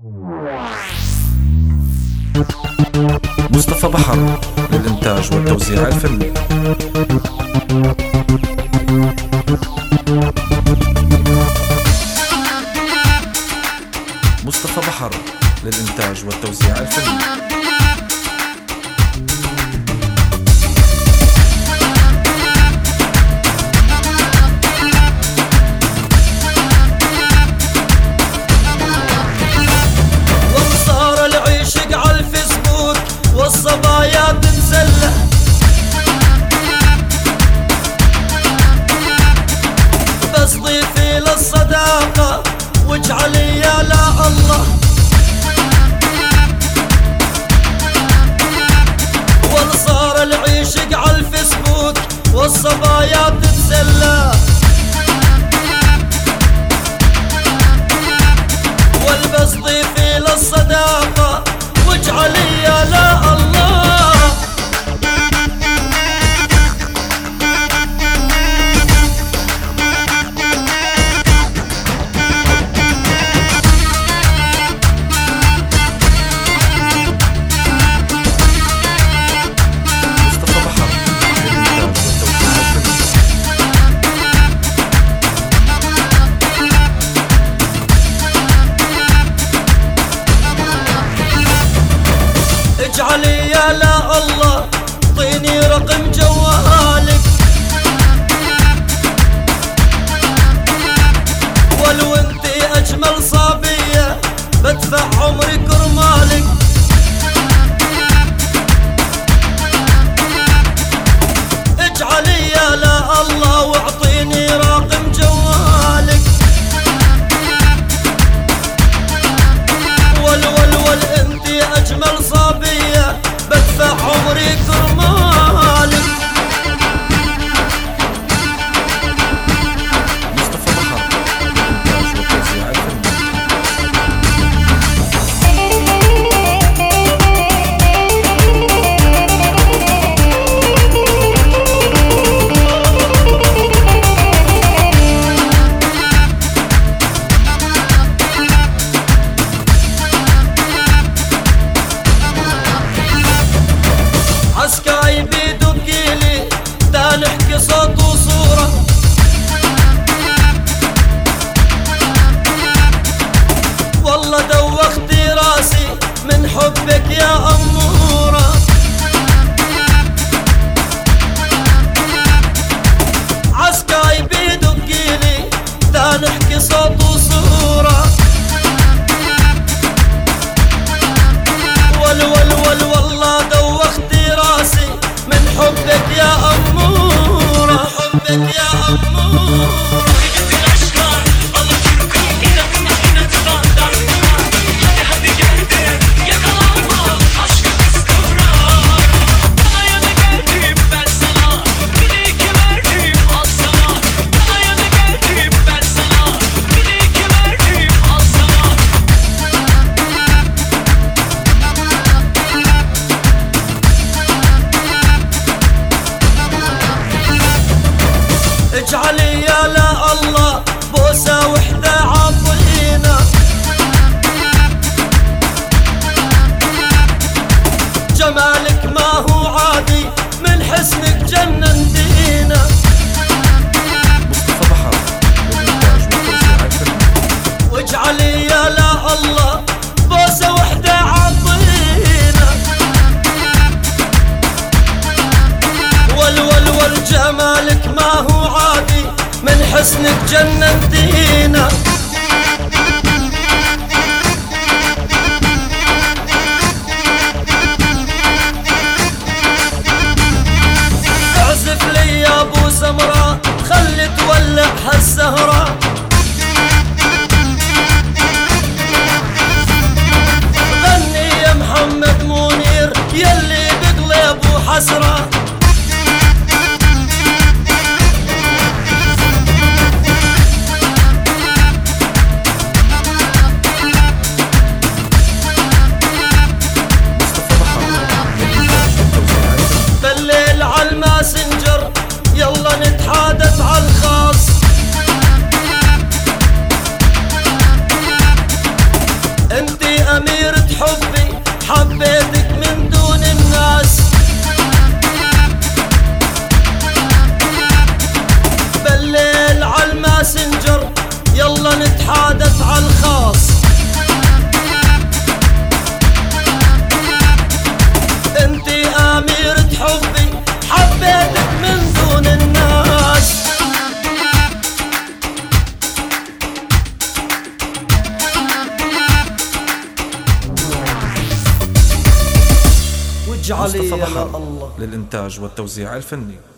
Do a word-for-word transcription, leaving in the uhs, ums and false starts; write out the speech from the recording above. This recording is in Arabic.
مصطفى بحر للإنتاج والتوزيع الفني. مصطفى بحر للإنتاج والتوزيع الفني. وصار العشق على الفيسبوك والصبايا تتسلى، بس ضيفي للصداقة واجعلي يا لا الله. وصار العشق على الفيسبوك والصبايا تتسلى، والبس ضيفي للصداقة واجعلي يا لا الله. مصطفى بحر للإنتاج والتوزيع الفني. اجعلي يا لا الله طيني رقم جوالك، ولو انتي اجمل صبية بدفع عمري كرمالك. اجعلي يا لا الله واعطيني رقم جوالك، ول ول ول انتي اجمل صبية بدفع عمري كرمالك. مصطفى بحر للإنتاج والتوزيع الفني. عسكاي بيدقيلي دا نحكي صوت وصورة، والله دوختي راسي من حبك يا أمورة. عسكاي بيدقيلي دا نحكي صوت وصورة، ول ول ول والله دوختي راسي من حبك يا أمورة، حبك يا أمورة. اجعلي يا لا الله بوسة وحدة عطينا، جمالك ما هو عادي من حسنك جننتينا. مصطفى بحر للإنتاج والتوزيع الفني. واجعلي يا لا الله بوسة وحدة عطينا، ول ول ول جمالك ما هو عادي من حسنك جننتينا. اعزف لي يا ابو سمراء خلي تولع هالسهرة، غني يا محمد منير يلي بقلبه حسرة. اجعلي مصطفى يا بحر الله. للإنتاج والتوزيع الفني.